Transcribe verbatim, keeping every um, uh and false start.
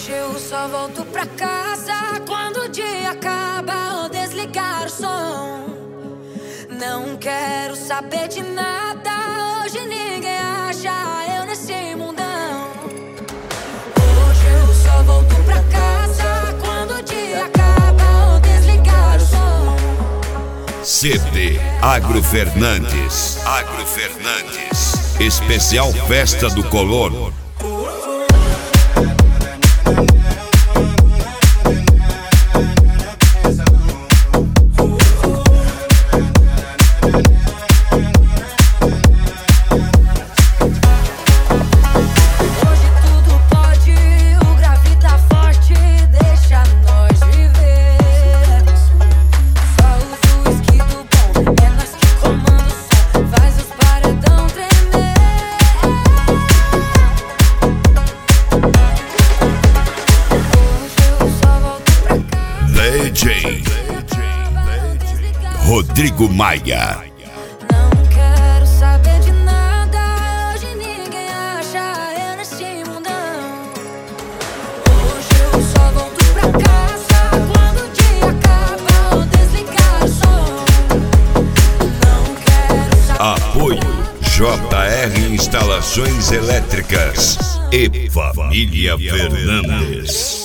Hoje eu só volto pra casa quando o dia acaba ou desligar o som. Não quero saber de nada, hoje ninguém acha eu nesse mundão. Hoje eu só volto pra casa quando o dia acaba ou desligar o som. C D Agro Fernandes. Agro Fernandes. Especial Festa do Colono. D J Rodrigo Maia. Não quero saber de nada, hoje ninguém acha eu nesse mundão. Hoje eu só volto pra casa quando o dia acaba ou desligar o som. Não quero saber. Apoio J R Instalações Elétricas e Família Fernandes.